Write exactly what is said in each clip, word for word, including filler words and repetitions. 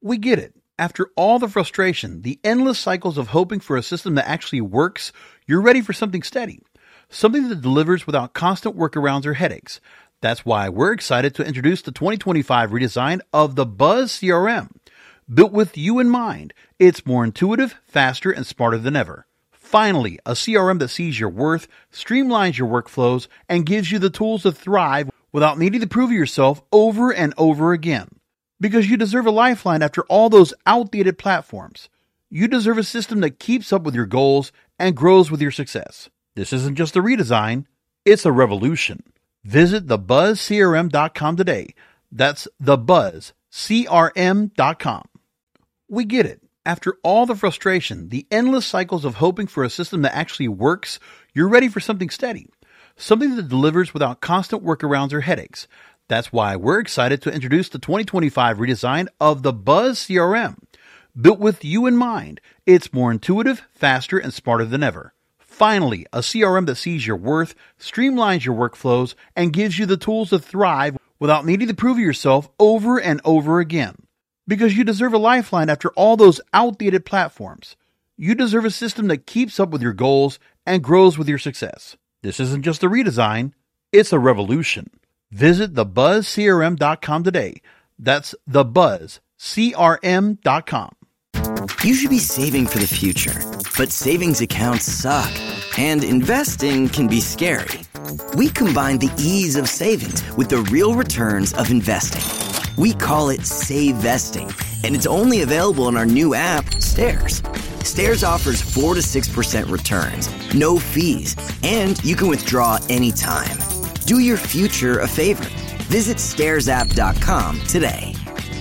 We get it. After all the frustration, the endless cycles of hoping for a system that actually works, you're ready for something steady. Something that delivers without constant workarounds or headaches. That's why we're excited to introduce the twenty twenty-five redesign of the Buzz C R M. Built with you in mind, it's more intuitive, faster, and smarter than ever. Finally, a C R M that sees your worth, streamlines your workflows, and gives you the tools to thrive without needing to prove yourself over and over again. Because you deserve a lifeline after all those outdated platforms. You deserve a system that keeps up with your goals and grows with your success. This isn't just a redesign, it's a revolution. Visit the buzz c r m dot com today. That's the buzz c r m dot com. We get it. After all the frustration, the endless cycles of hoping for a system that actually works, you're ready for something steady. Something that delivers without constant workarounds or headaches. That's why we're excited to introduce the twenty twenty-five redesign of the Buzz C R M. Built with you in mind, it's more intuitive, faster, and smarter than ever. Finally, a C R M that sees your worth, streamlines your workflows, and gives you the tools to thrive without needing to prove yourself over and over again. Because you deserve a lifeline after all those outdated platforms. You deserve a system that keeps up with your goals and grows with your success. This isn't just a redesign, it's a revolution. Visit the buzz c r m dot com today. That's the buzz c r m dot com. You should be saving for the future, but savings accounts suck, and investing can be scary. We combine the ease of savings with the real returns of investing. We call it Save Vesting, and it's only available in our new app, Stairs. Stairs offers four to six percent returns, no fees, and you can withdraw anytime. Do your future a favor. Visit stairs app dot com today.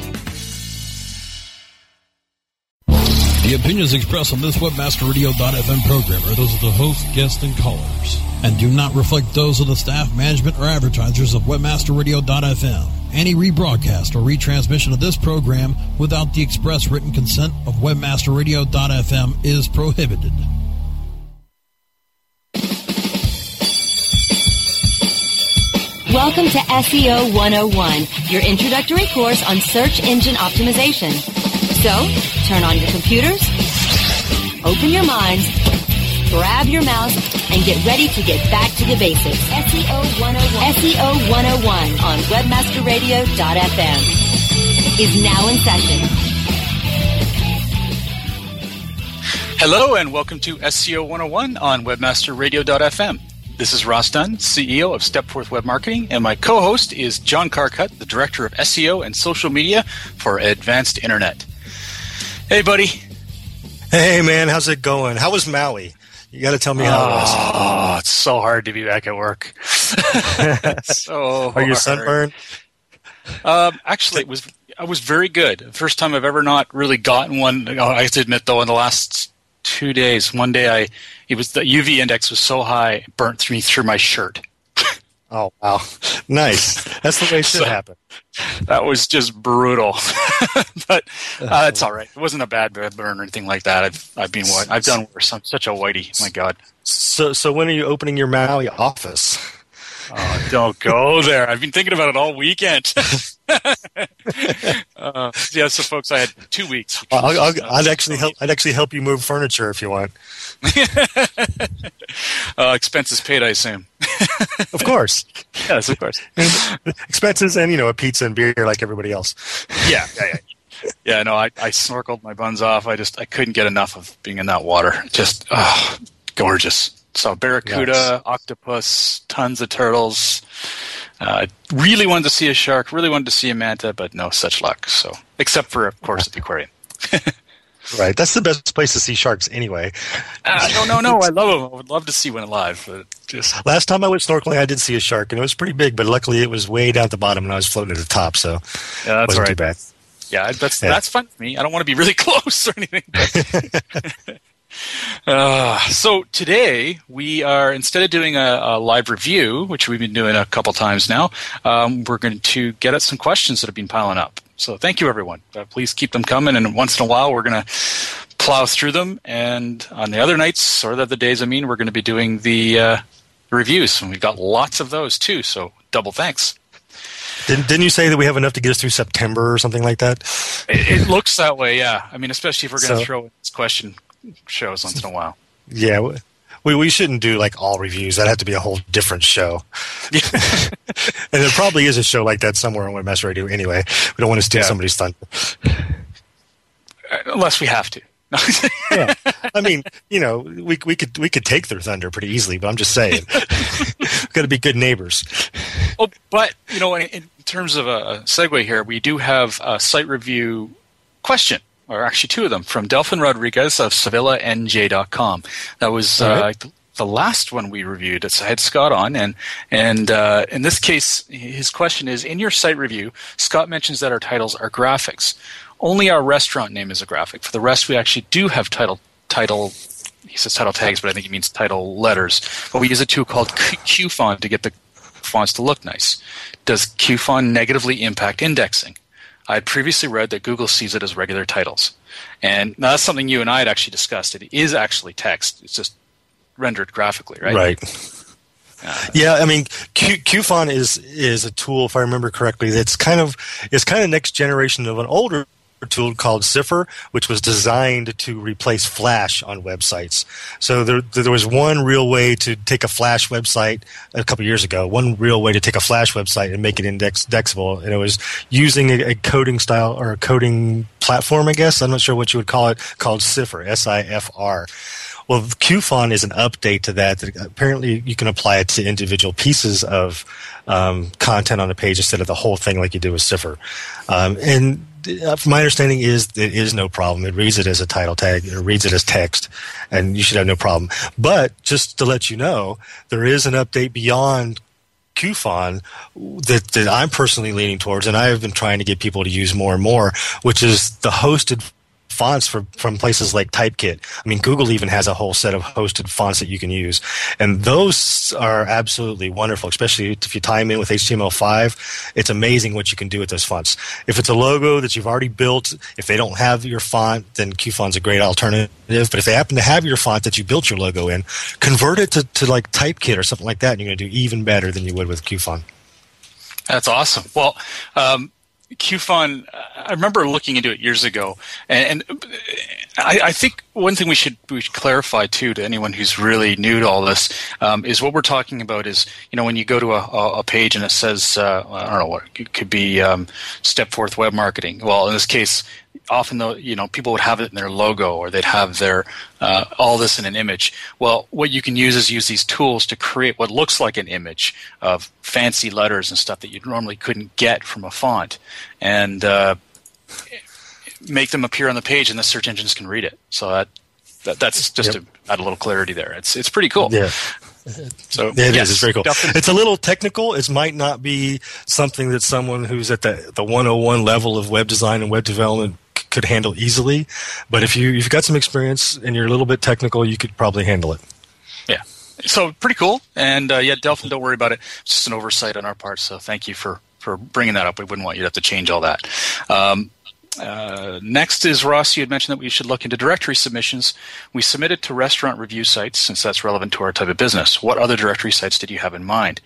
The opinions expressed on this Webmaster Radio dot f m program are those of the host, guests, and callers, and do not reflect those of the staff, management, or advertisers of Webmaster Radio dot f m. Any rebroadcast or retransmission of this program without the express written consent of Webmaster Radio dot f m is prohibited. Welcome to S E O one oh one, your introductory course on search engine optimization. So, turn on your computers, open your minds, grab your mouse, and get ready to get back to the basics. S E O one oh one. S E O one oh one on Webmaster Radio dot f m is now in session. Hello and welcome to S E O one oh one on Webmaster Radio dot f m. This is Ross Dunn, C E O of Stepforth Web Marketing, and my co-host is John Carcutt, the Director of S E O and Social Media for Advanced Internet. Hey, buddy. Hey, man. How's it going? How was Maui? You got to tell me how it was. Oh, it's so hard to be back at work. so Are you sunburned? Um, actually, it was I was very good. First time I've ever not really gotten one. I have to admit, though, in the last two days, one day I it was the U V index was so high, it burnt me through my shirt. Oh, wow. Nice. That's the way it should so, happen. That was just brutal. But uh, it's all right. It wasn't a bad burn or anything like that. I've I've been I've done worse. I'm such a whitey. My God. So so when are you opening your Maui office? Oh, don't go there. I've been thinking about it all weekend. uh, yeah, so folks, I had two weeks. I'll, I'll, I'd actually help. I'd actually help you move furniture if you want. uh, expenses paid, I assume. Of course. Yes, of course. Expenses and you know a pizza and beer like everybody else. Yeah, yeah, yeah. Yeah, no, I, I snorkeled my buns off. I just I couldn't get enough of being in that water. Just oh, gorgeous. So barracuda, nice. Octopus, tons of turtles. Uh, really wanted to see a shark. Really wanted to see a manta, but no such luck. So, except for, of course, the aquarium. Right, that's the best place to see sharks, anyway. Uh, no, no, no. I love them. I would love to see one alive, but just last time I went snorkeling, I did see a shark, and it was pretty big. But luckily, it was way down at the bottom, and I was floating at the top, so yeah, that's it wasn't right. too bad. Yeah, that's yeah. that's fun for me. I don't want to be really close or anything. But Uh, so today we are, instead of doing a, a live review, which we've been doing a couple times now, um, we're going to get at some questions that have been piling up. So thank you, everyone. Uh, please keep them coming, and once in a while we're going to plow through them. And on the other nights, or the other days, I mean, we're going to be doing the uh, reviews, and we've got lots of those too. So double thanks. Didn't, didn't you say that we have enough to get us through September or something like that? It, it looks that way, yeah. I mean, especially if we're going to So- throw in this question shows once in a while. Yeah, we we shouldn't do like all reviews. That'd have to be a whole different show. And there probably is a show like that somewhere on Webmaster Radio anyway. We don't want to steal Yeah. somebody's thunder. Unless we have to. Yeah. I mean, you know, we we could we could take their thunder pretty easily, but I'm just saying, we've got to be good neighbors. Oh, but, you know, in, in terms of a segue here, we do have a site review question, or actually two of them, from Delphin Rodriguez of Sevilla N J dot com. That was All uh, right. the last one we reviewed. It's, I had Scott on, and and uh, in this case, his question is, in your site review, Scott mentions that our titles are graphics. Only our restaurant name is a graphic. For the rest, we actually do have title title. He says title tags, but I think he means title letters. But we use a tool called Q- QFont to get the fonts to look nice. Does QFont negatively impact indexing? I had previously read that Google sees it as regular titles. And now that's something you and I had actually discussed. It is actually text. It's just rendered graphically, right? Right. Yeah, I mean, Q, QFont is is a tool, if I remember correctly, that's kind of is kind of next generation of an older tool called Cipher, which was designed to replace Flash on websites. So there, there was one real way to take a Flash website a couple years ago, one real way to take a Flash website and make it index, indexable, and it was using a, a coding style or a coding platform, I guess. I'm not sure what you would call it, called Cipher, S I F R. Well, QFont is an update to that, that apparently you can apply it to individual pieces of um, content on a page instead of the whole thing like you do with Cipher. Um, and from my understanding is it is no problem. It reads it as a title tag. It reads it as text, and you should have no problem. But just to let you know, there is an update beyond QFont that, that I'm personally leaning towards, and I have been trying to get people to use more and more, which is the hosted fonts for, from places like Typekit. I mean, Google even has a whole set of hosted fonts that you can use. And those are absolutely wonderful, especially if you tie them in with H T M L five. It's amazing what you can do with those fonts. If it's a logo that you've already built, if they don't have your font, then QFont's a great alternative. But if they happen to have your font that you built your logo in, convert it to, to like Typekit or something like that, and you're going to do even better than you would with QFont. That's awesome. Well, um, QFont, I remember looking into it years ago, and, and I, I think one thing we should we should clarify too to anyone who's really new to all this um, is what we're talking about is, you know, when you go to a, a page and it says uh, I don't know what it could be um, Stepforth Web Marketing. Well, in this case, often though, you know, people would have it in their logo or they'd have their uh, all this in an image. Well, what you can use is use these tools to create what looks like an image of fancy letters and stuff that you normally couldn't get from a font, and uh, make them appear on the page, and the search engines can read it. So that, that that's just Yep. to add a little clarity there. It's it's pretty cool. Yeah. So Yeah, it yes, is. It's very cool. definitely. It's a little technical. It might not be something that someone who's at the, the one oh one level of web design and web development c- could handle easily. But if you, if you've got some experience and you're a little bit technical, you could probably handle it. Yeah. So pretty cool. And uh, yeah, Delphin, don't worry about it. It's just an oversight on our part. So thank you for, for bringing that up. We wouldn't want you to have to change all that. Um, Uh, next is Ross. You had mentioned that we should look into directory submissions. We submitted to restaurant review sites since that's relevant to our type of business. What other directory sites did you have in mind?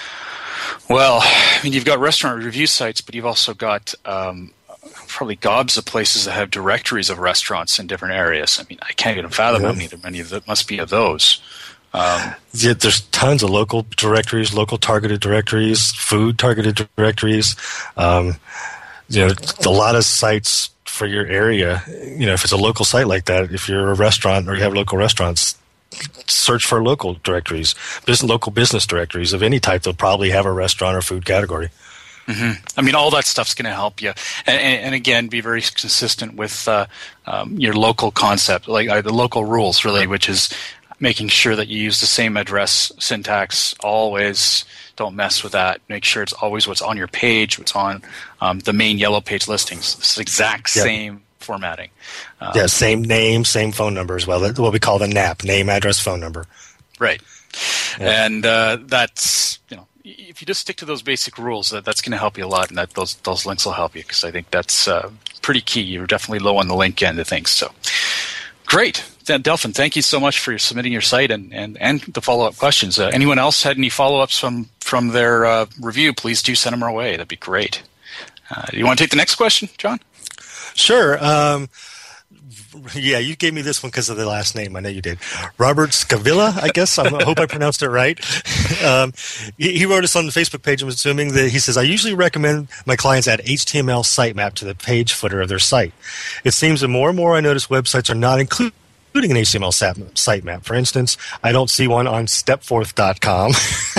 Well, I mean, you've got restaurant review sites, but you've also got um, probably gobs of places that have directories of restaurants in different areas. I mean, I can't even fathom Yeah. how many, many of that must be of those. Um, Yeah, there's tons of local directories, local targeted directories, food targeted directories. Um, you know, a lot of sites for your area. You know, if it's a local site like that, if you're a restaurant or you have local restaurants, search for local directories, business, local business directories of any type. They'll probably have a restaurant or food category. Mm-hmm. I mean, all that stuff's going to help you, and, and, and again, be very consistent with uh, um, your local concept, like uh, the local rules, really, which is making sure that you use the same address syntax always. Don't mess with that. Make sure it's always what's on your page, what's on um, the main yellow page listings. It's the exact Yep. same formatting. Um, Yeah, same name, same phone number as well. That's what we call the N A P, name, address, phone number. Right. Yeah. And uh, that's, you know, if you just stick to those basic rules, that, that's going to help you a lot, and that those those links will help you, because I think that's uh, pretty key. You're definitely low on the link end of things. So great. Delphin, thank you so much for submitting your site and, and, and the follow-up questions. Uh, anyone else had any follow-ups from from their uh, review, please do send them our way. That'd be great. Uh, you want to take the next question, John? Sure. Um, yeah, you gave me this one because of the last name. I know you did. Robert Scavilla, I guess. I hope I pronounced it right. Um, he, he wrote us on the Facebook page. I'm assuming that he says, I usually recommend my clients add H T M L sitemap to the page footer of their site. It seems that more and more I notice websites are not included including an H T M L sitemap. For instance, I don't see one on stepforth dot com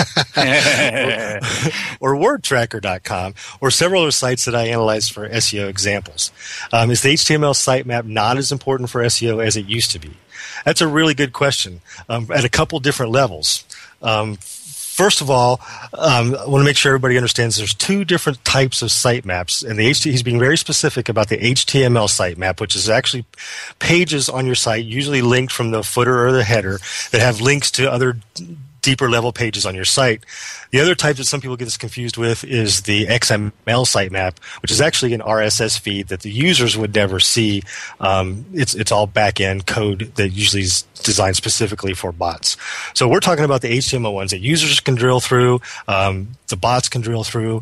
or, or word tracker dot com or several other sites that I analyzed for S E O examples. Um, is the H T M L sitemap not as important for S E O as it used to be? That's a really good question um, at a couple different levels. Um, First of all, um, I want to make sure everybody understands there's two different types of sitemaps, and the H T, he's being very specific about the H T M L sitemap, which is actually pages on your site, usually linked from the footer or the header, that have links to other deeper level pages on your site. The other type that some people get this confused with is the X M L sitemap, which is actually an R S S feed that the users would never see. Um, it's it's all back-end code that usually is designed specifically for bots. So we're talking about the H T M L ones that users can drill through, um, the bots can drill through.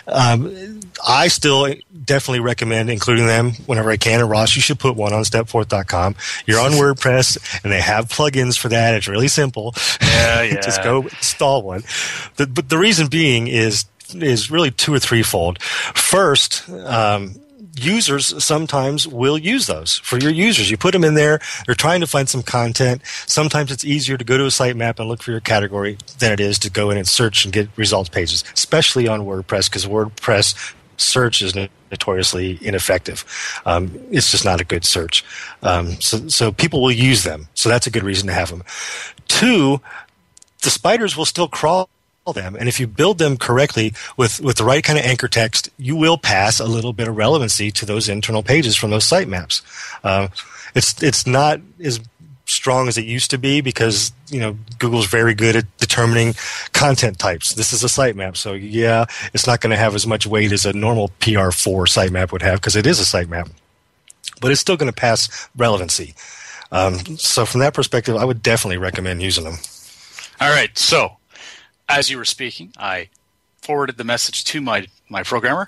Um, I still definitely recommend including them whenever I can. And Ross, you should put one on stepforth dot com. You're on WordPress, and they have plugins for that. It's really simple. Yeah, yeah. Just go install one. The, but the reason being is is really two or threefold. First, um, users sometimes will use those for your users. You put them in there. They're trying to find some content. Sometimes it's easier to go to a sitemap and look for your category than it is to go in and search and get results pages, especially on WordPress, because WordPress search is notoriously ineffective. Um, it's just not a good search. Um, so, so people will use them. So that's a good reason to have them. Two, the spiders will still crawl them, and if you build them correctly with, with the right kind of anchor text, you will pass a little bit of relevancy to those internal pages from those sitemaps. Uh, it's it's not as strong as it used to be because you know Google's very good at determining content types. This is a sitemap, so yeah, it's not going to have as much weight as a normal P R four sitemap would have because it is a sitemap, but it's still going to pass relevancy. Um, so from that perspective, I would definitely recommend using them. All right, so as you were speaking, I forwarded the message to my, my programmer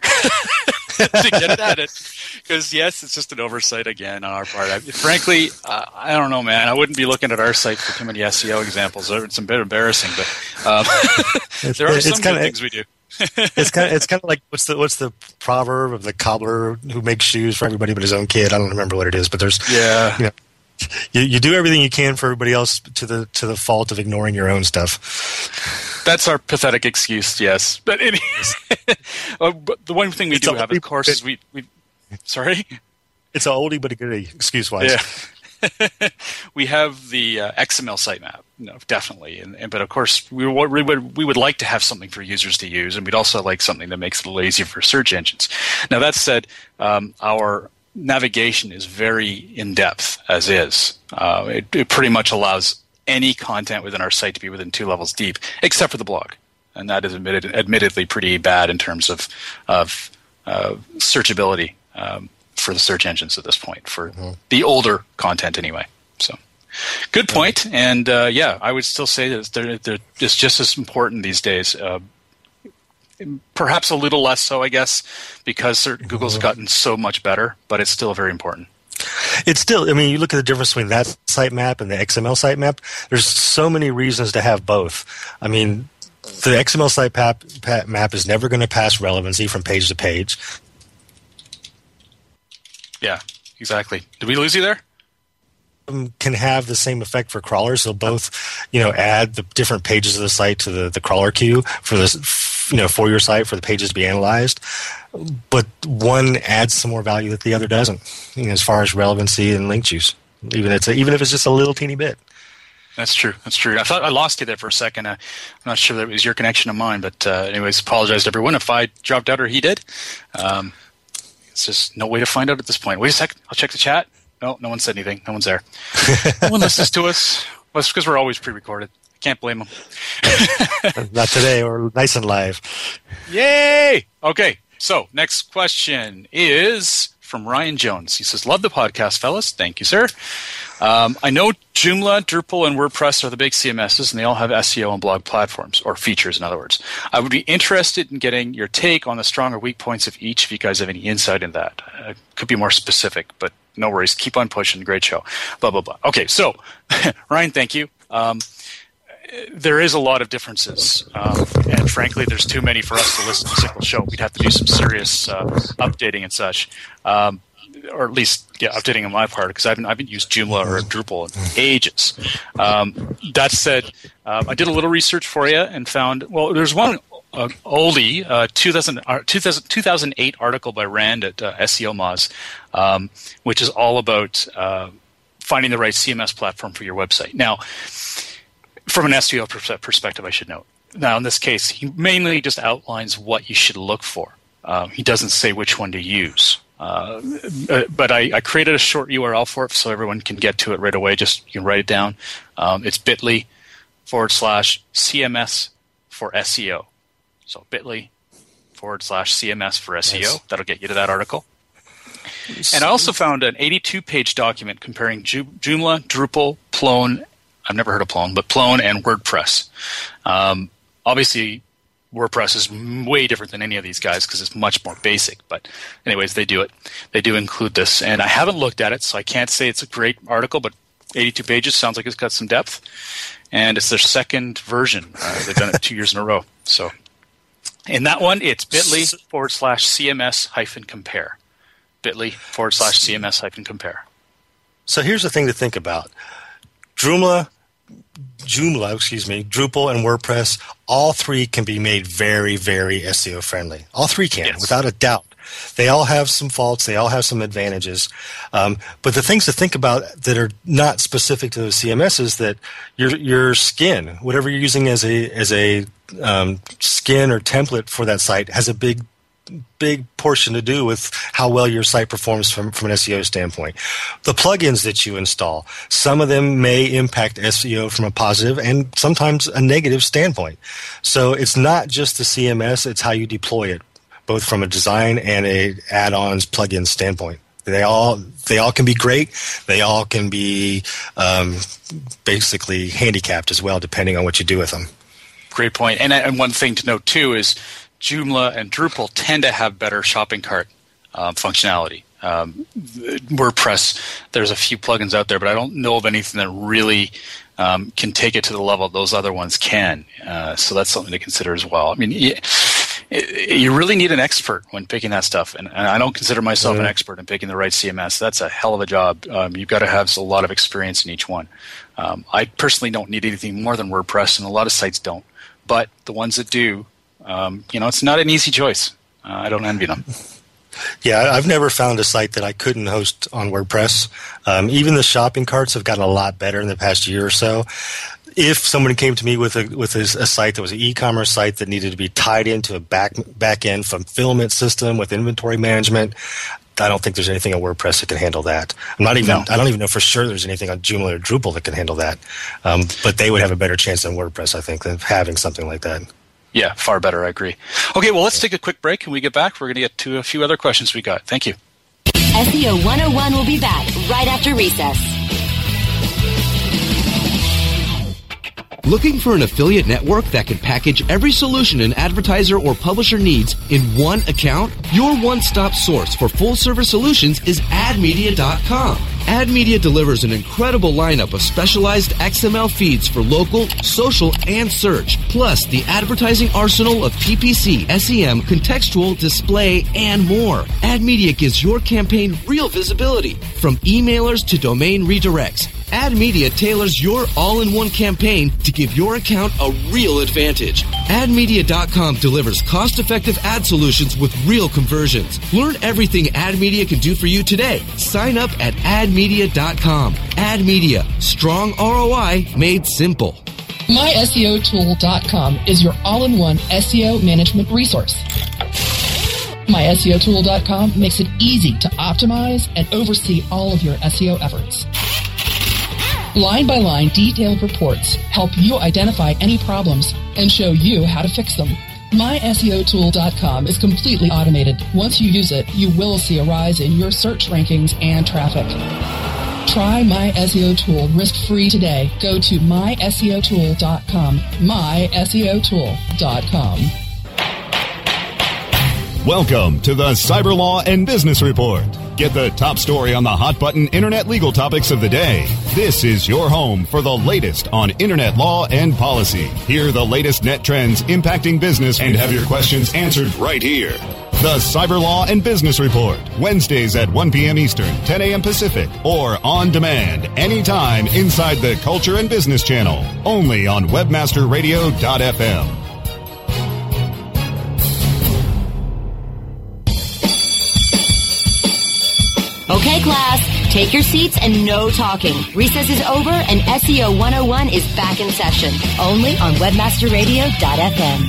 to get it at it. Because, yes, it's just an oversight again on our part. I, frankly, uh, I don't know, man. I wouldn't be looking at our site for too many S E O examples. It's a bit embarrassing, but um, there are some good things we do. it's kind of it's kind of like what's the what's the proverb of the cobbler who makes shoes for everybody but his own kid? I don't remember what it is, but there's yeah. You know, You, you do everything you can for everybody else to the to the fault of ignoring your own stuff. That's our pathetic excuse, yes. But, anyways, uh, but the one thing we it's do have, of course, is we, we – sorry? It's an oldie but a goodie, excuse-wise. Yeah. We have the uh, X M L sitemap, no, definitely. And, and But, of course, we, we, would, we would like to have something for users to use, and we'd also like something that makes it a little easier for search engines. Now, that said, um, our – navigation is very in-depth as is. Uh, it, it pretty much allows any content within our site to be within two levels deep, except for the blog. And that is admitted, admittedly pretty bad in terms of, of uh, searchability um, for the search engines at this point, for mm-hmm. the older content anyway. So, good point. And, uh, yeah, I would still say that they're, they're, it's just as important these days. Uh, Perhaps a little less so, I guess, because Google's gotten so much better, but it's still very important. It's still, I mean, you look at the difference between that sitemap and the X M L sitemap, there's so many reasons to have both. I mean, the X M L sitemap map is never going to pass relevancy from page to page. Yeah, exactly. Did we lose you there? Can have the same effect for crawlers. They'll both, you know, add the different pages of the site to the, the crawler queue for this, you know, for your site for the pages to be analyzed. But one adds some more value that the other doesn't, you know, as far as relevancy and link juice. Even it's a, even if it's just a little teeny bit. That's true. That's true. I thought I lost you there for a second. Uh, I'm not sure that it was your connection or mine, but uh, anyways, apologize to everyone if I dropped out or he did. Um, it's just no way to find out at this point. Wait a second. I'll check the chat. No, no one said anything. No one's there. No one listens to us. Well, it's because we're always pre-recorded. Can't blame them. Not today. We're nice and live. Yay! Okay, so next question is from Ryan Jones. He says, love the podcast, fellas. Thank you, sir. Um, I know Joomla, Drupal, and WordPress are the big C M Ss, and they all have S E O and blog platforms, or features, in other words. I would be interested in getting your take on the strong or weak points of each, if you guys have any insight in that. Uh, could be more specific, but no worries. Keep on pushing. Great show. Blah, blah, blah. Okay, so, Ryan, thank you. Um, there is a lot of differences, um, and frankly, there's too many for us to listen to a single show. We'd have to do some serious uh, updating and such. Um, or at least yeah, updating on my part, because I haven't, I haven't used Joomla or Drupal in ages. Um, that said, uh, I did a little research for you and found, well, there's one uh, oldie, uh, two thousand, uh, two thousand, two thousand eight article by Rand at uh, S E O Moz, um, which is all about uh, finding the right C M S platform for your website. Now, from an S E O perspective, I should note. Now, in this case, he mainly just outlines what you should look for. Um, he doesn't say which one to use. Uh, but I, I created a short U R L for it so everyone can get to it right away. Just you can write it down. Um, it's bit.ly forward slash CMS for S E O. So bit.ly forward slash CMS for S E O. Yes. That'll get you to that article. And I also found an eighty-two page document comparing Joomla, Drupal, Plone. I've never heard of Plone, but Plone and WordPress. Um, obviously, WordPress is way different than any of these guys because it's much more basic. But anyways, they do it. They do include this. And I haven't looked at it, so I can't say it's a great article, but eighty-two pages sounds like it's got some depth. And it's their second version. Uh, they've done it two years in a row. So in that one, it's bit.ly forward slash CMS hyphen compare. bit.ly forward slash CMS hyphen compare. So here's the thing to think about. Joomla, Joomla, excuse me, Drupal and WordPress, all three can be made very, very S E O friendly. All three can, yes. Without a doubt. They all have some faults. They all have some advantages. Um, but the things to think about that are not specific to those C M Ss, that your your skin, whatever you're using as a as a um, skin or template for that site, has a big big portion to do with how well your site performs from, from an S E O standpoint. The plugins that you install, some of them may impact S E O from a positive and sometimes a negative standpoint. So it's not just the C M S, it's how you deploy it, both from a design and a add-ons plugin standpoint. They all they all can be great. They all can be um, basically handicapped as well, depending on what you do with them. Great point. And, and one thing to note, too, is Joomla and Drupal tend to have better shopping cart um, functionality. Um, WordPress, there's a few plugins out there, but I don't know of anything that really um, can take it to the level those other ones can. Uh, so that's something to consider as well. I mean, you, you really need an expert when picking that stuff, and, and I don't consider myself mm-hmm. an expert in picking the right C M S. That's a hell of a job. Um, you've got to have a lot of experience in each one. Um, I personally don't need anything more than WordPress, and a lot of sites don't. But the ones that do, Um, you know, it's not an easy choice. Uh, I don't envy them. Yeah, I've never found a site that I couldn't host on WordPress. Um, even the shopping carts have gotten a lot better in the past year or so. If someone came to me with a with a, a site that was an e-commerce site that needed to be tied into a back back end fulfillment system with inventory management, I don't think there's anything on WordPress that can handle that. I'm not even. No. I don't even know for sure there's anything on Joomla or Drupal that can handle that. Um, but they would have a better chance than WordPress, I think, than having something like that. Yeah, far better. I agree. Okay, well, let's take a quick break. When we get back, we're going to get to a few other questions we got. Thank you. S E O one oh one will be back right after recess. Looking for an affiliate network that can package every solution an advertiser or publisher needs in one account? Your one-stop source for full-service solutions is ad media dot com. AdMedia delivers an incredible lineup of specialized X M L feeds for local, social, and search, plus the advertising arsenal of P P C, S E M, contextual, display, and more. AdMedia gives your campaign real visibility, from emailers to domain redirects. AdMedia tailors your all-in-one campaign to give your account a real advantage. ad media dot com delivers cost-effective ad solutions with real conversions. Learn everything AdMedia can do for you today. Sign up at ad media dot com. AdMedia. Strong R O I made simple. my S E O tool dot com is your all-in-one S E O management resource. my S E O tool dot com makes it easy to optimize and oversee all of your S E O efforts. Line-by-line detailed reports help you identify any problems and show you how to fix them. my S E O tool dot com is completely automated. Once you use it, you will see a rise in your search rankings and traffic. Try My S E O Tool risk-free today. Go to my S E O tool dot com. my S E O tool dot com. Welcome to the Cyber Law and Business Report. Get the top story on the hot button internet legal topics of the day. This is your home for the latest on internet law and policy. Hear the latest net trends impacting business and have your questions answered right here. The Cyber Law and Business Report, Wednesdays at one p.m. Eastern, ten a.m. Pacific, or on demand anytime inside the Culture and Business Channel, only on webmaster radio dot f m. Okay, class, take your seats and no talking. Recess is over and S E O one oh one is back in session, only on webmaster radio dot f m.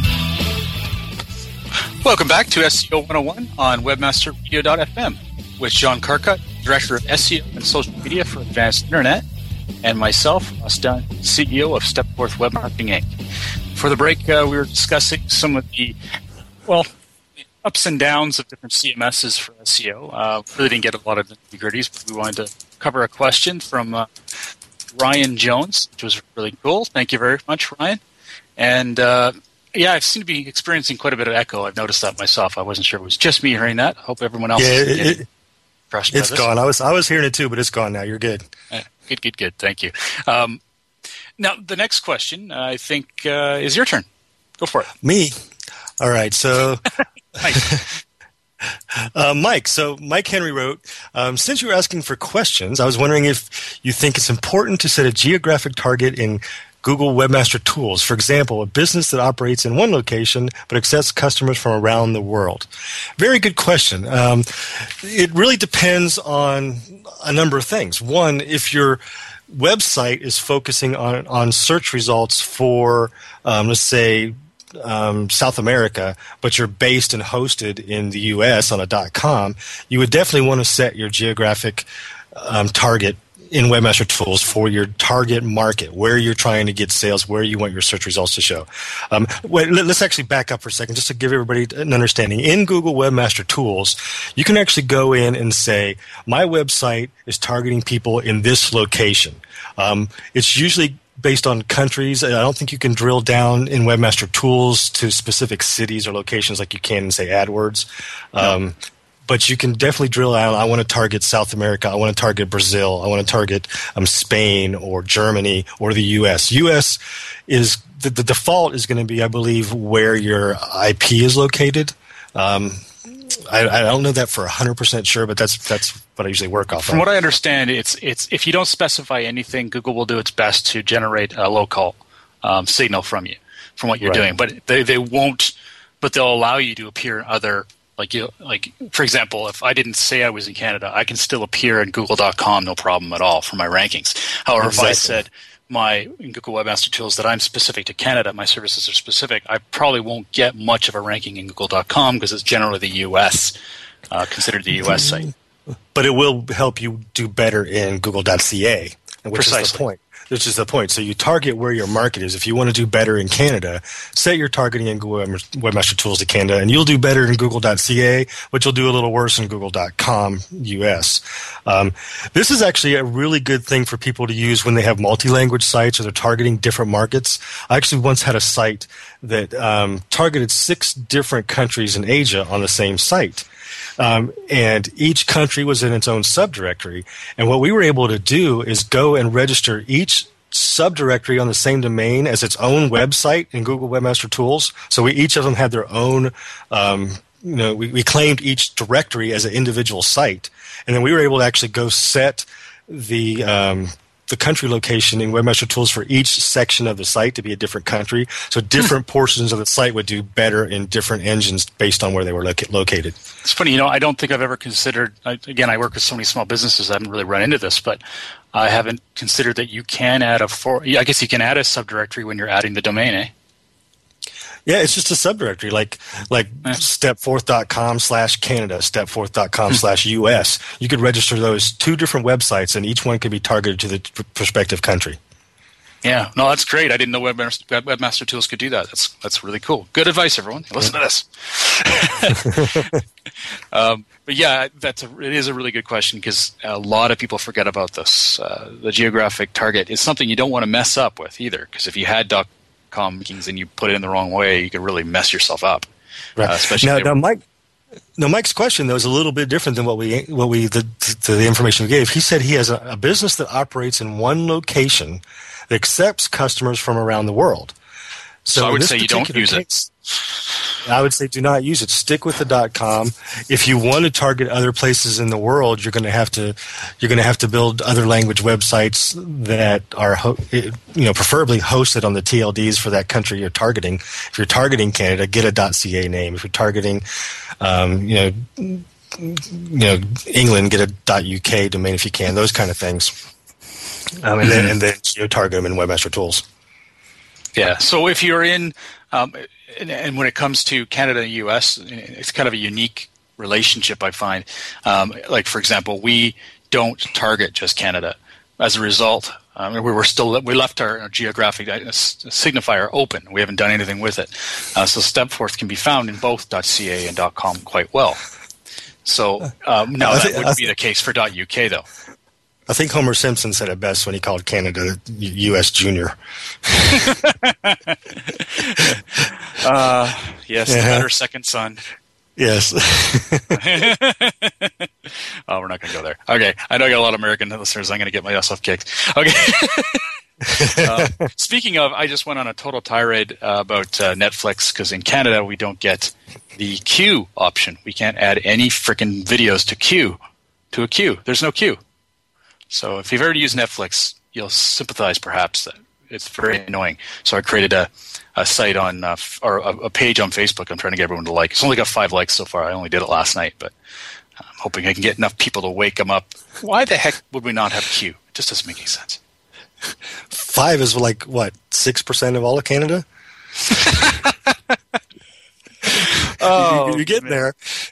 Welcome back to S E O one oh one on webmaster radio dot f m with John Carcutt, Director of S E O and Social Media for Advanced Internet, and myself, Ross Dunn, C E O of Stepforth Web Marketing Incorporated. For the break, uh, we were discussing some of the, well, ups and downs of different C M Ss for S E O. Uh, really didn't get a lot of nitty-gritties, but we wanted to cover a question from uh, Ryan Jones, which was really cool. Thank you very much, Ryan. And uh, yeah, I seem to be experiencing quite a bit of echo. I've noticed that myself. I wasn't sure it was just me hearing that. I hope everyone else yeah, is it, it, crushed by It's this. gone. I was I was hearing it too, but it's gone now. You're good. Uh, good, good, good. Thank you. Um, now, the next question, uh, I think, uh, is your turn. Go for it. Me? All right. So... Mike. uh, Mike, so Mike Henry wrote, um, since you were asking for questions, I was wondering if you think it's important to set a geographic target in Google Webmaster Tools. For example, a business that operates in one location but accepts customers from around the world. Very good question. Um, it really depends on a number of things. One, if your website is focusing on, on search results for, um, let's say, Um, South America, but you're based and hosted in the U S on a .com, you would definitely want to set your geographic um, target in Webmaster Tools for your target market, where you're trying to get sales, where you want your search results to show. Um, wait, let's actually back up for a second just to give everybody an understanding. In Google Webmaster Tools, you can actually go in and say, my website is targeting people in this location. Um, it's usually based on countries. I don't think you can drill down in Webmaster Tools to specific cities or locations like you can in, say, AdWords. Um, no. But you can definitely drill down. I want to target South America. I want to target Brazil. I want to target um, Spain or Germany or the U S. U S is the, the default is going to be, I believe, where your I P is located. Um, I, I don't know that for one hundred percent sure, but that's that's what I usually work off of. From what I understand, it's it's if you don't specify anything, Google will do its best to generate a local um, signal from you, from what you're right. doing. But they, they won't, but they'll allow you to appear in other, like, you, like for example, if I didn't say I was in Canada, I can still appear in google dot com, no problem at all for my rankings. However, exactly. If I said my in Google Webmaster Tools that I'm specific to Canada, my services are specific, I probably won't get much of a ranking in google dot com because it's generally the U S, uh, considered the U S site. But it will help you do better in google dot c a, which Precisely. is the point. Which is the point. So you target where your market is. If you want to do better in Canada, set your targeting in Google Webmaster Tools to Canada, and you'll do better in google dot c a, but you'll do a little worse in google dot com U S. Um, this is actually a really good thing for people to use when they have multi-language sites or they're targeting different markets. I actually once had a site that um, targeted six different countries in Asia on the same site. Um, and each country was in its own subdirectory. And what we were able to do is go and register each subdirectory on the same domain as its own website in Google Webmaster Tools. So we each of them had their own, um, you know, we, we claimed each directory as an individual site. And then we were able to actually go set the um, the country location in Webmaster Tools for each section of the site to be a different country. So different portions of the site would do better in different engines based on where they were loca- located. It's funny, you know, I don't think I've ever considered, again, I work with so many small businesses, I haven't really run into this, but I haven't considered that you can add a, for, I guess you can add a subdirectory when you're adding the domain, eh? Yeah, it's just a subdirectory, like like yeah. stepforth.com slash Canada, stepforth.com slash U S. You could register those two different websites, and each one could be targeted to the prospective country. Yeah, no, that's great. I didn't know Webmaster, Webmaster Tools could do that. That's that's really cool. Good advice, everyone. Listen to this. um, but yeah, that's a, it is a really good question because a lot of people forget about this. Uh, the geographic target is something you don't want to mess up with either, because if you had .com rankings and you put it in the wrong way, you could really mess yourself up. Right. Uh, especially now, if they now were- Mike. No, Mike's question though is a little bit different than what we what we the, the, the information we gave. He said he has a, a business that operates in one location that accepts customers from around the world. So, so I in would this say you don't particular use case, it. I would say do not use it. Stick with the .com. If you want to target other places in the world, you're going to have to you're going to have to build other language websites that are ho- you know preferably hosted on the T L Ds for that country you're targeting. If you're targeting Canada, get a .ca name. If you're targeting um, you know you know England, get a .uk domain if you can. Those kind of things. Um, and then and then you know, target them in Webmaster Tools. Yeah. So if you're in, um, and, and when it comes to Canada and U S, it's kind of a unique relationship, I find. Um, like, for example, we don't target just Canada. As a result, um, we were still we left our, our geographic signifier open. We haven't done anything with it. Uh, so Stepforth can be found in both .ca and .com quite well. So um, now that think, wouldn't th- be the case for .uk, though. I think Homer Simpson said it best when he called Canada U S Junior. uh, yes, yeah. The better second son. Yes. Oh, we're not going to go there. Okay, I know I got a lot of American listeners. I'm going to get myself kicked. Okay. uh, speaking of, I just went on a total tirade uh, about uh, Netflix because in Canada we don't get the queue option. We can't add any freaking videos to queue, to a queue. There's no queue. So if you've ever used Netflix, you'll sympathize perhaps that it's very annoying. So I created a, a site on, uh, or a, a page on Facebook I'm trying to get everyone to like. It's only got five likes so far. I only did it last night, but I'm hoping I can get enough people to wake them up. Why the heck would we not have Q? It just doesn't make any sense. Five is like, what, six percent of all of Canada? Oh, you're getting there.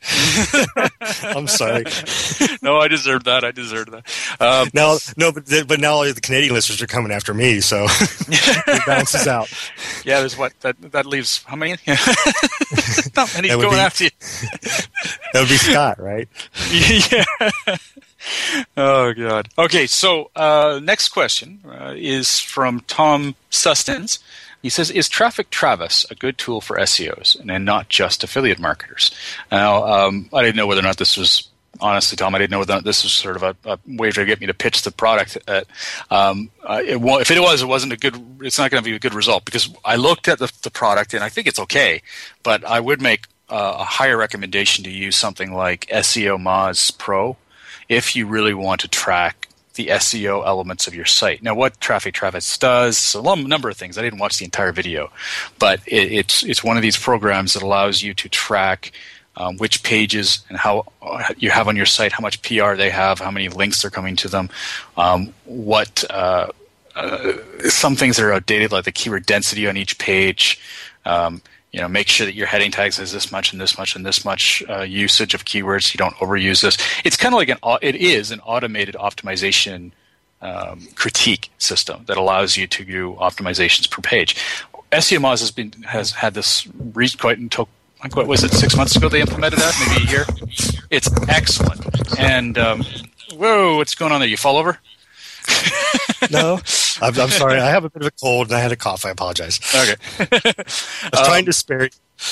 I'm sorry. No, I deserved that. I deserved that. Um, now, no, but but now all the Canadian listeners are coming after me, so it balances out. Yeah, there's what that that leaves. How many? Not many going be, after you. That would be Scott, right? Yeah. Oh God. Okay, so uh, next question uh, is from Tom Sustins. He says, is Traffic Travis a good tool for S E Os and not just affiliate marketers? Now, um, I didn't know whether or not this was, honestly, Tom, I didn't know whether or not this was sort of a, a way to get me to pitch the product. At, um, uh, it, if it was, it wasn't a good, it's not going to be a good result because I looked at the, the product and I think it's okay, but I would make uh, a higher recommendation to use something like S E O Moz Pro if you really want to track the S E O elements of your site. Now, what Traffic Travis does, a number of things. I didn't watch the entire video, but it, it's it's one of these programs that allows you to track um, which pages and how you have on your site, how much P R they have, how many links they're coming to them, um, what uh, uh, some things that are outdated, like the keyword density on each page. Um, You know, make sure that your heading tags has this much and this much and this much uh, usage of keywords. You don't overuse this. It's kind of like an. It is an automated optimization um, critique system that allows you to do optimizations per page. S E O Moz has been has had this re- quite until like what was it six months ago they implemented that, maybe a year. It's excellent. And um, whoa, what's going on there? You fall over? No, I'm, I'm sorry. I have a bit of a cold and I had a cough. I apologize. Okay. I was trying um, to spare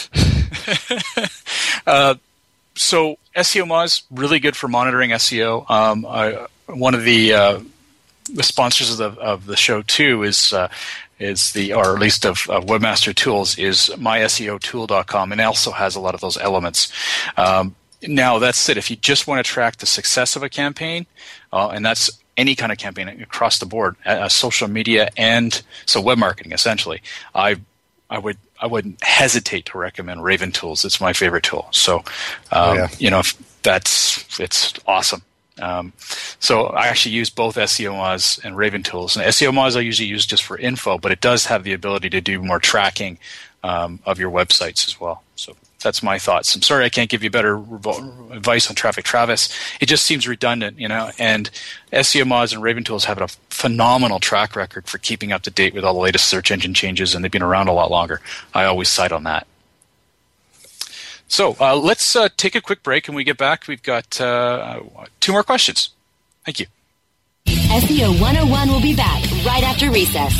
you. uh, so S E O Moz, really good for monitoring S E O. Um, I, one of the uh, the sponsors of the of the show too is uh, is the or at least of, of Webmaster Tools is my S E O tool dot com, and it also has a lot of those elements. Um, now that said, if you just want to track the success of a campaign, uh, and that's any kind of campaign across the board, uh, social media and so web marketing essentially, I I would I wouldn't hesitate to recommend Raven Tools. It's my favorite tool. So um, oh, yeah. you know if that's it's awesome. Um, so I actually use both S E O Moz and Raven Tools. And S E O Moz I usually use just for info, but it does have the ability to do more tracking um, of your websites as well. So That's my thoughts. I'm sorry I can't give you better revo- advice on Traffic Travis. It just seems redundant, you know. And S E O Moz and Raven Tools have a phenomenal track record for keeping up to date with all the latest search engine changes, and they've been around a lot longer. I always cite on that. So uh, let's uh, take a quick break, and when we get back, we've got uh, two more questions. Thank you. S E O one oh one will be back right after recess.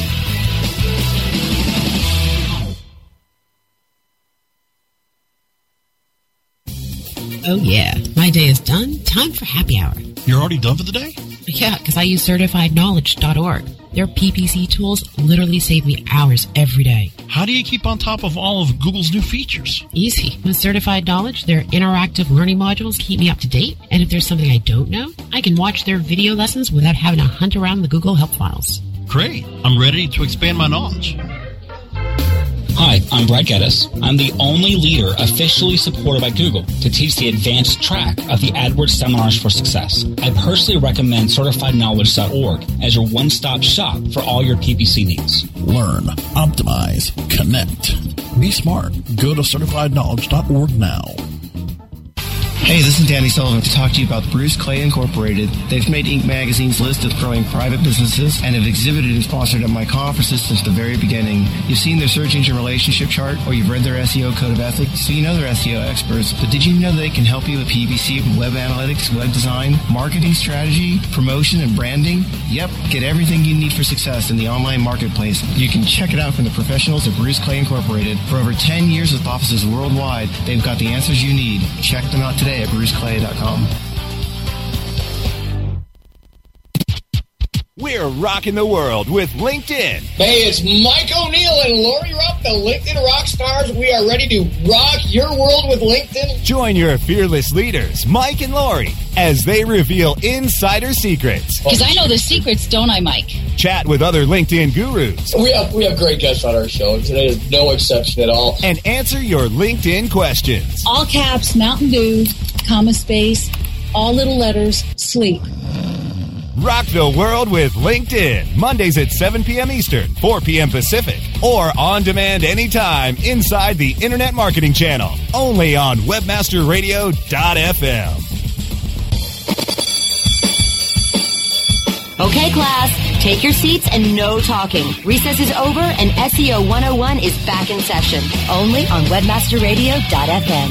Oh, yeah. My day is done. Time for happy hour. You're already done for the day? Yeah, because I use certified knowledge dot org. Their P P C tools literally save me hours every day. How do you keep on top of all of Google's new features? Easy. With Certified Knowledge, their interactive learning modules keep me up to date. And if there's something I don't know, I can watch their video lessons without having to hunt around the Google Help files. Great. I'm ready to expand my knowledge. Hi, I'm Brad Geddes. I'm the only leader officially supported by Google to teach the advanced track of the AdWords Seminars for Success. I personally recommend certified knowledge dot org as your one-stop shop for all your P P C needs. Learn, optimize, connect. Be smart. Go to certified knowledge dot org now. Hey, this is Danny Sullivan to talk to you about Bruce Clay Incorporated. They've made Inc Magazine's list of growing private businesses and have exhibited and sponsored at my conferences since the very beginning. You've seen their search engine relationship chart, or you've read their S E O code of ethics, so you know they're S E O experts. But did you know they can help you with P P C, web analytics, web design, marketing strategy, promotion, and branding? Yep, get everything you need for success in the online marketplace. You can check it out from the professionals at Bruce Clay Incorporated. For over ten years with offices worldwide, they've got the answers you need. Check them out today at bruce clay dot com. We're rocking the world with LinkedIn. Hey, it's Mike O'Neill and Lori Rupp, the LinkedIn rock stars. We are ready to rock your world with LinkedIn. Join your fearless leaders, Mike and Lori, as they reveal insider secrets. Because I know the secrets, don't I, Mike? Chat with other LinkedIn gurus. We have we have great guests on our show, and today is no exception at all. And answer your LinkedIn questions. All caps, Mountain Dew, comma space, all little letters, sleep. Rock the world with LinkedIn. Mondays at seven p.m. Eastern, four p.m. Pacific. Or on demand anytime inside the Internet Marketing Channel. Only on webmaster radio dot f m. Okay, class, take your seats and no talking. Recess is over and S E O one oh one is back in session. Only on webmaster radio dot f m.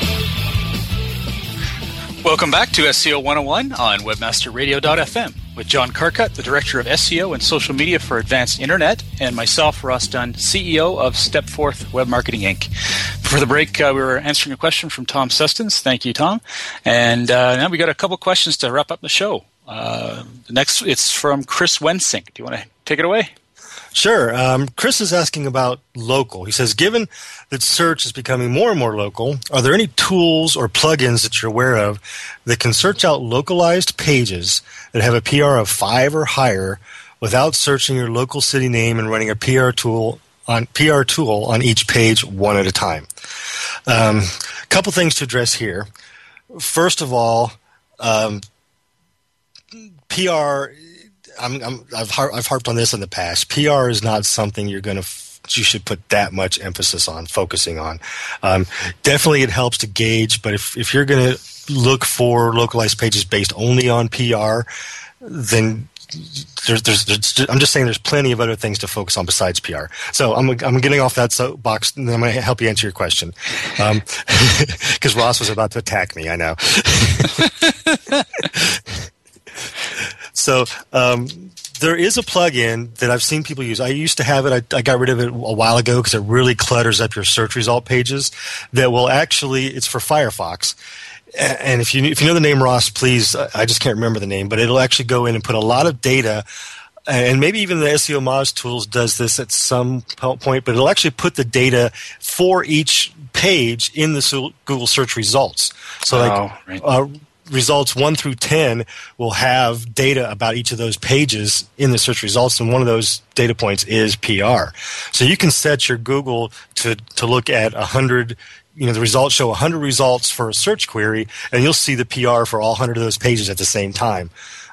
Welcome back to S E O one oh one on webmaster radio dot f m with John Carcutt, the Director of S E O and Social Media for Advanced Internet, and myself, Ross Dunn, C E O of Stepforth Web Marketing Incorporated. Before the break, uh, we were answering a question from Tom Sustens. Thank you, Tom. And uh, now we got a couple questions to wrap up the show. Uh, the next, it's from Chris Wensink. Do you want to take it away? Sure. Um, Chris is asking about local. He says, given that search is becoming more and more local, are there any tools or plugins that you're aware of that can search out localized pages that have a P R of five or higher without searching your local city name and running a P R tool on P R tool on each page one at a time? A um, couple things to address here. First of all, um, P R. I'm, I'm, I've, har- I've harped on this in the past. P R is not something you're going to f- you should put that much emphasis on, focusing on. Um, definitely, it helps to gauge, but if if you're going to look for localized pages based only on P R, then there's, there's, there's I'm just saying there's plenty of other things to focus on besides P R. So I'm I'm getting off that soapbox, and I'm going to help you answer your question, because um, Ross was about to attack me. I know. So um, there is a plugin that I've seen people use. I used to have it. I, I got rid of it a while ago because it really clutters up your search result pages. That will actually, it's for Firefox. And if you if you know the name Ross, please, I just can't remember the name, but it'll actually go in and put a lot of data. And maybe even the S E O Moz tools does this at some point, but it'll actually put the data for each page in the Google search results. So like. Oh, right. uh, results one through ten will have data about each of those pages in the search results, and one of those data points is P R. So you can set your Google to, to look at one hundred, you know, the results show one hundred results for a search query, and you'll see the P R for all one hundred of those pages at the same time.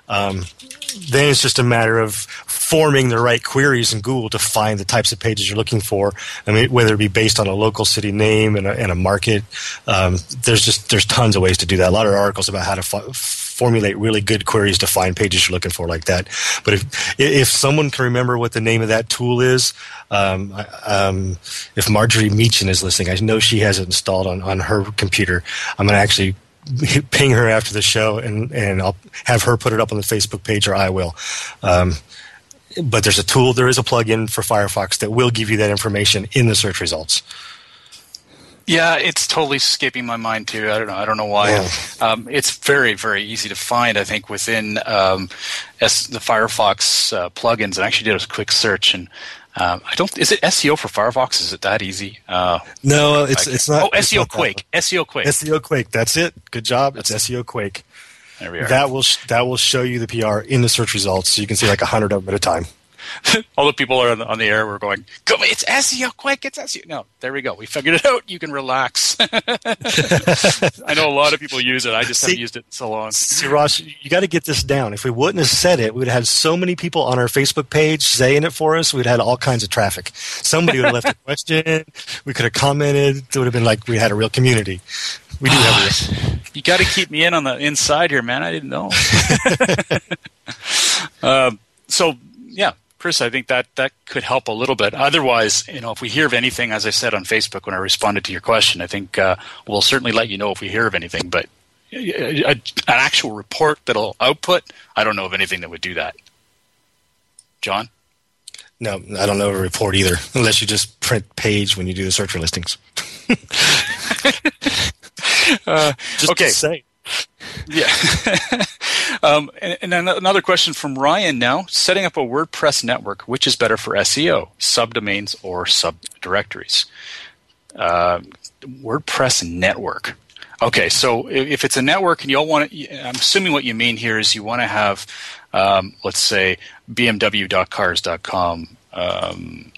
Um, then it's just a matter of forming the right queries in Google to find the types of pages you're looking for. I mean, whether it be based on a local city name and a, and a market, um, there's just there's tons of ways to do that. A lot of articles about how to fo- formulate really good queries to find pages you're looking for like that. But if if someone can remember what the name of that tool is, um, um, if Marjorie Meechan is listening, I know she has it installed on, on her computer. I'm going to actually ping her after the show, and, and I'll have her put it up on the Facebook page, or I will. Um, but there's a tool, there is a plugin for Firefox that will give you that information in the search results. Yeah, it's totally escaping my mind too. I don't know. I don't know why. Yeah. Um, it's very, very easy to find. I think within um, S- the Firefox uh, plugins, I actually did a quick search, and um, I don't. Is it S E O for Firefox? Is it that easy? Uh, no, it's it's not. Oh, S E O not Quake. S E O Quake. S E O Quake. That's it. Good job. It's S E O Quake. There we are. That will sh- that will show you the P R in the search results, so you can see like a hundred of them at a time. All the people are on the, on the air. We're going, go, it's S E O Quake. It's S E O. No, there we go. We figured it out. You can relax. I know a lot of people use it. I just see, haven't used it in so long. See, Ross, you got to get this down. If we wouldn't have said it, we would have had so many people on our Facebook page saying it for us. We'd had all kinds of traffic. Somebody would have left a question. We could have commented. It would have been like we had a real community. We do have real. You got to keep me in on the inside here, man. I didn't know. um, so, yeah. Chris, I think that, that could help a little bit. Otherwise, you know, if we hear of anything, as I said on Facebook when I responded to your question, I think uh, we'll certainly let you know if we hear of anything. But a, a, an actual report that'll output, I don't know of anything that would do that. John? No, I don't know of a report either, unless you just print page when you do the search for listings. uh, just okay. To say. Yeah. um, and, and another question from Ryan now. Setting up a WordPress network, which is better for S E O, subdomains or subdirectories? Uh, WordPress network. Okay, so if it's a network and you all want to, I'm assuming what you mean here is you want to have, um, let's say, b m w dot cars dot com, um,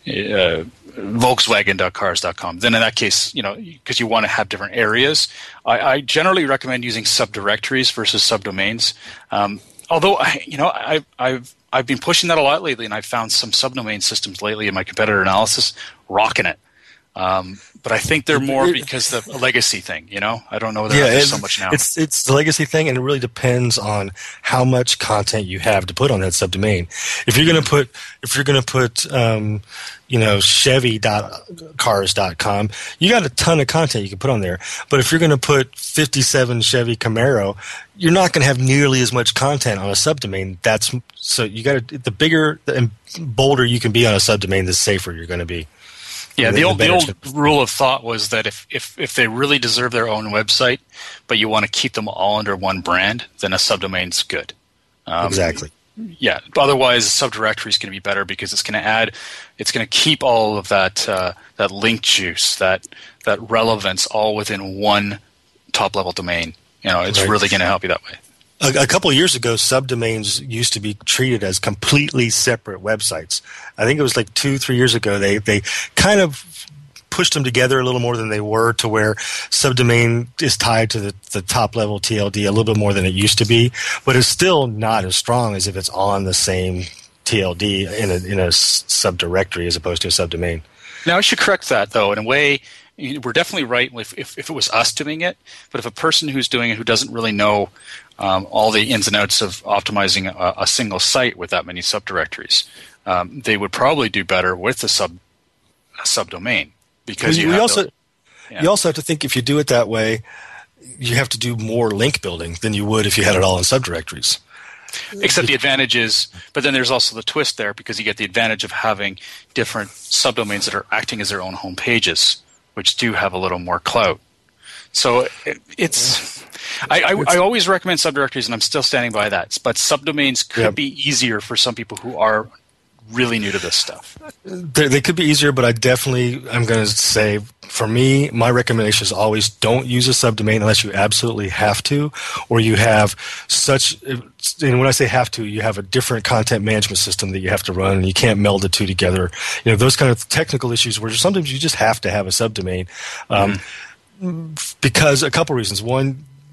uh, volkswagen dot cars dot com. Then in that case, you know, because you want to have different areas, I, I generally recommend using subdirectories versus subdomains. Um, although, I, you know, I, I've I've been pushing that a lot lately, and I've found some subdomain systems lately in my competitor analysis rocking it. Um, but I think they're more because of a legacy thing, you know? I don't know. Yeah, there's so much now. It's it's the legacy thing, and it really depends on how much content you have to put on that subdomain. If you're going to put, if you're going to put, um, you know, chevy dot cars dot com, you got a ton of content you can put on there. But if you're going to put fifty-seven Chevy Camaro, you're not going to have nearly as much content on a subdomain. That's so you got to the bigger and bolder you can be on a subdomain, the safer you're going to be. Yeah, the old the old rule of thought was that if, if, if they really deserve their own website, but you want to keep them all under one brand, then a subdomain's good. Um, exactly. Yeah. Otherwise, a subdirectory is going to be better because it's going to add, it's going to keep all of that uh, that link juice, that that relevance, all within one top level domain. You know, it's right. really going to help you that way. A, a couple of years ago, subdomains used to be treated as completely separate websites. I think it was like two, three years ago. They they kind of pushed them together a little more than they were, to where subdomain is tied to the, the top level T L D a little bit more than it used to be, but it's still not as strong as if it's on the same T L D in a in a subdirectory as opposed to a subdomain. Now I should correct that though. In a way, we're definitely right if, if if it was us doing it, but if a person who's doing it who doesn't really know um, all the ins and outs of optimizing a, a single site with that many subdirectories, um, they would probably do better with a sub a subdomain because well, you, you have also to, yeah. you also have to think if you do it that way, you have to do more link building than you would if you had it all in subdirectories. Except the advantage is, but then there's also the twist there because you get the advantage of having different subdomains that are acting as their own home pages, which do have a little more clout. So it, it's, I, I, I always recommend subdirectories, and I'm still standing by that. But subdomains could yep. be easier for some people who are really new to this stuff. They, they could be easier, but I definitely, I'm going to say, for me, my recommendation is always don't use a subdomain unless you absolutely have to, or you have such, and when I say have to, you have a different content management system that you have to run, and you can't meld the two together. You know, those kind of technical issues where sometimes you just have to have a subdomain. Um, mm-hmm. Because a couple reasons. One,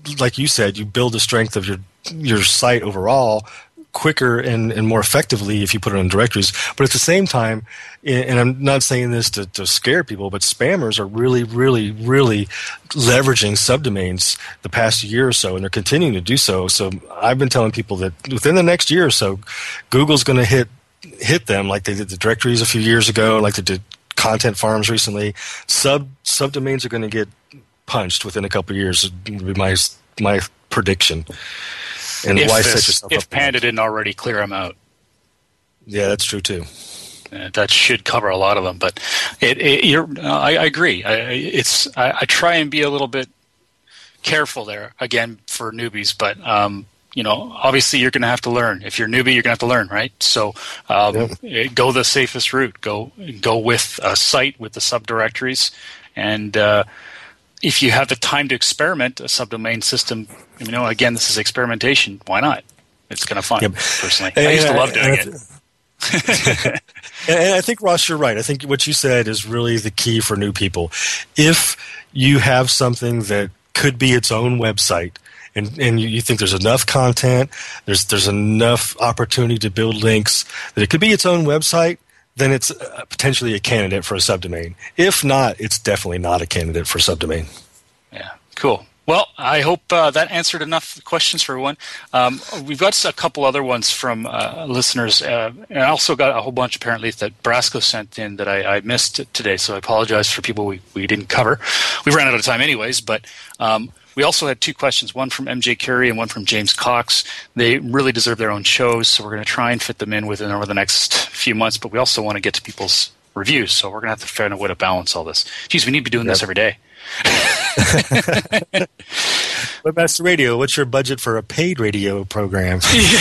like you said, you build the strength of your your site overall quicker and, and more effectively if you put it on directories. But at the same time, and I'm not saying this to, to scare people, but spammers are really, really, really leveraging subdomains the past year or so, and they're continuing to do so. So I've been telling people that within the next year or so, Google's going to hit hit them like they did the directories a few years ago, like they did content farms recently. Sub subdomains are going to get punched within a couple of years, would be my my prediction. And if why this, set yourself if up Panda didn't already clear them out. Yeah, that's true too. Uh, that should cover a lot of them, but it, it, you're, uh, I, I agree. I, it's I, I try and be a little bit careful there again for newbies, but um, you know, obviously you're going to have to learn. If you're a newbie, you're going to have to learn, right? So um, yep. go the safest route. Go go with a site with the subdirectories, and uh, if you have the time to experiment a subdomain system, you know, again, this is experimentation. Why not? It's kind of fun, yep. personally. And, I used to and, love doing and, it. And I think, Ross, you're right. I think what you said is really the key for new people. If you have something that could be its own website, and, and you think there's enough content, there's there's enough opportunity to build links, that it could be its own website, then it's potentially a candidate for a subdomain. If not, it's definitely not a candidate for a subdomain. Yeah, cool. Well, I hope uh, that answered enough questions for everyone. Um, we've got a couple other ones from uh, listeners, uh, and I also got a whole bunch apparently that Brasco sent in that I, I missed today, so I apologize for people we, we didn't cover. We ran out of time anyways, but um, we also had two questions, one from M J Curry and one from James Cox. They really deserve their own shows, so we're going to try and fit them in within over the next few months, but we also want to get to people's reviews, so we're going to have to find a way to balance all this. Geez, we need to be doing yep. this every day. Webmaster Radio, what's your budget for a paid radio program?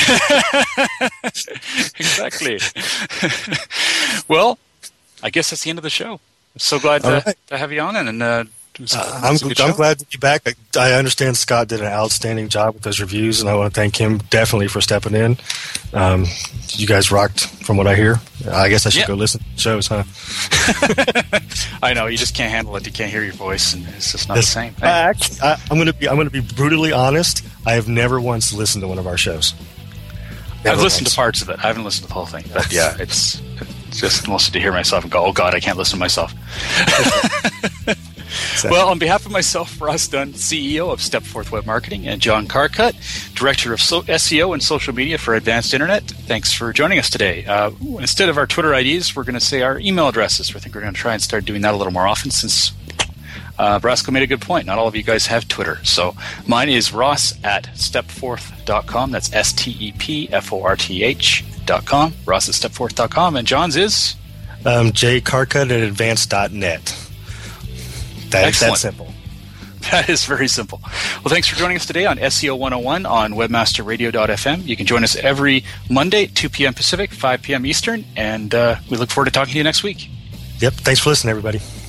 Exactly. Well, I guess that's the end of the show. I'm so glad to, right. to have you on, and uh, uh, I'm, I'm glad to be back. I, I understand Scott did an outstanding job with those reviews, and I want to thank him definitely for stepping in. Um, you guys rocked, from what I hear. I guess I should yeah. go listen to the shows, huh? I know, you just can't handle it. You can't hear your voice, and it's just not That's, the same. I actually, I, I'm going to be I'm going to be brutally honest. I have never once listened to one of our shows. Never I've listened once. to parts of it. I haven't listened to the whole thing, but yeah, it's, it's just mostly to hear myself and go, "Oh God, I can't listen to myself." Exactly. Well, on behalf of myself, Ross Dunn, C E O of Stepforth Web Marketing, and John Carcutt, Director of so- S E O and Social Media for Advanced Internet, thanks for joining us today. Uh, instead of our Twitter I Ds, we're going to say our email addresses. I think we're going to try and start doing that a little more often, since uh, Brasco made a good point. Not all of you guys have Twitter. So mine is ross at stepforth dot com. That's S T E P F O R T H dot com. Ross at stepforth dot com. And John's is? Um, J Carcutt at advanced dot net. That's that simple. That is very simple. Well, thanks for joining us today on S E O one oh one on webmaster radio dot f m. You can join us every Monday, two p.m. Pacific, five p.m. Eastern, and uh, we look forward to talking to you next week. Yep. Thanks for listening, everybody.